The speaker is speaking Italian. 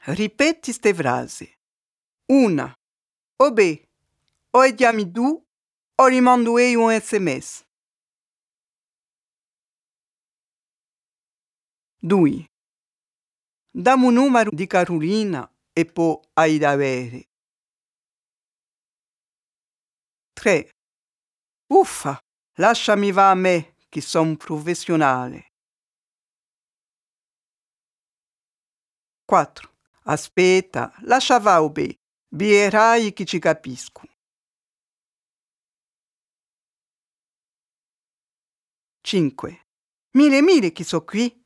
Ripeti ste frasi. 1. Obè, o chiami tu o rimando io un SMS. 2. Dammi un numero di Carolina e poi hai da avere. 3. Uffa, lasciami va a me che sono un professionale. 4. Aspetta, lascia va obè, vedrai che ci capisco. 5. Mille che so qui.